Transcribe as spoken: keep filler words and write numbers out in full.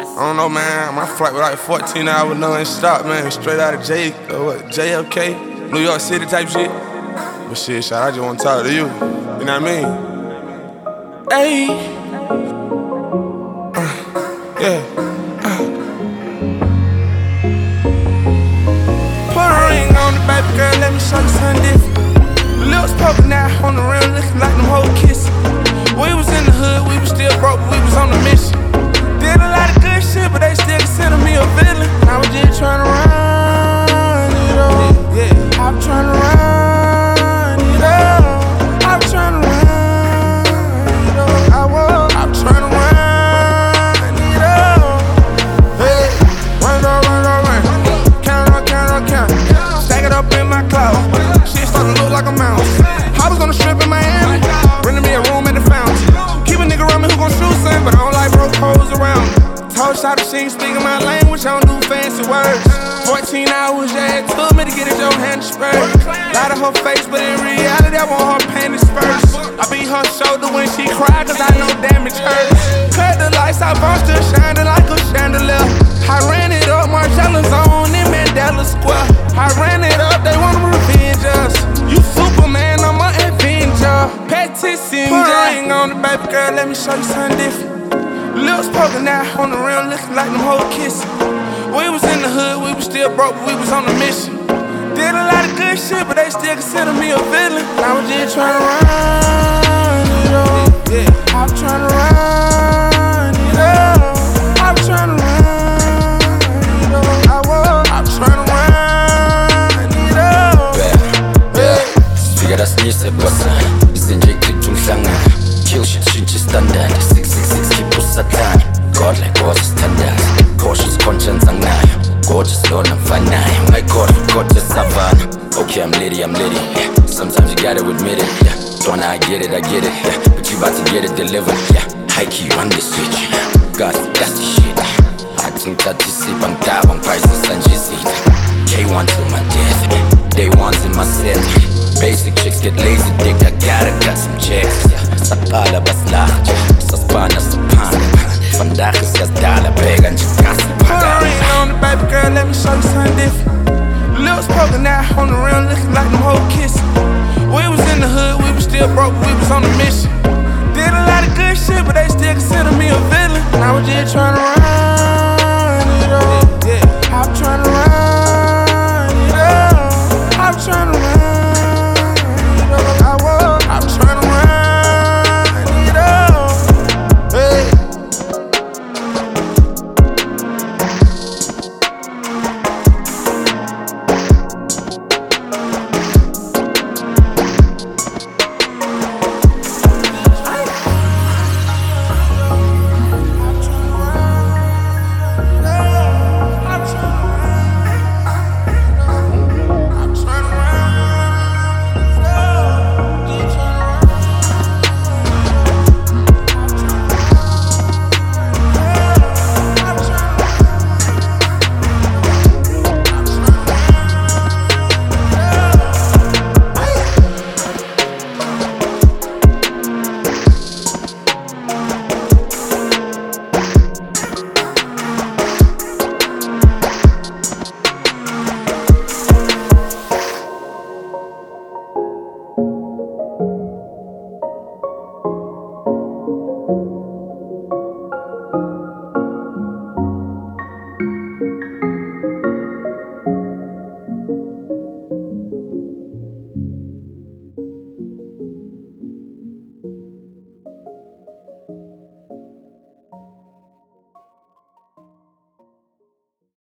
I don't know, man. My flight was like fourteen hours non-stop, man. Straight out of J, uh, what, J F K, New York City type shit. But shit, shot, I just want to talk to you. You know what I mean? Ayy. Uh, yeah. Uh. Put a ring on the baby girl, let me show you something different. The lips poking out on the rim, looking like them whole kisses. We was in the hood, we was still broke, but we was on a mission. Did a lot of good shit, but they still consider me a villain. I was just trying to run it up. Yeah, I'm trying to run it up. I'm trying to run it up. I was, I'm trying to run it up. Hey, run it up, run it up, run. Count it up, count it up, count it. Stack it up in my cloud. Shit starting to look like a mouse. I was on the strip in Miami, renting me a room at the fountain. Keep a nigga around me who gon' shoot something, but I don't like broke hoes around me. Told shot she ain't speaking my language, I don't do fancy words. fourteen hours, yeah, it took me to get in your hand spurt. Light of her face, but in reality, I want her panties first. I beat her shoulder when she cried, cause I know damage hurts. Cut the lights out, I'm still shining like a chandelier. I ran it up, Margiela Zone in Mandela Square. I ran it up, they wanna revenge us. You Superman, I'm an Avenger. Petty Singer. Put a ring on the baby girl, let me show you something different. Lips poking out on the rim, looking like them whole kisses. We was in the hood, we was still broke, but we was on a mission. Did a lot of good shit, but they still consider me a villain. I was just trying to run it up. Yeah, I'm trying to run it up. I'm trying to run it up. I was, I'm trying to run it up. Yeah, yeah. Figure das nächste Bosse. Wir sind jeglich umschlangen. Killshit, 진짜 standard. six six six, keep us satan. God like gorgeous standard. Cautious conscience ang nayo. Gorgeous Lord ng fanayo. My God, gorgeous savannah. Okay, I'm litty, I'm litty. Yeah. Sometimes you gotta admit it. Yeah. Don't I get it, I get it. Yeah. But you about to get it delivered. Yeah. High key on this switch. God, that's the shit. I think that you see bang tabang prices and you see. K one to my death. Day one's in my set. Basic chicks get lazy, dick, I gotta got some checks. Sa pala bas lahat, sa Spanish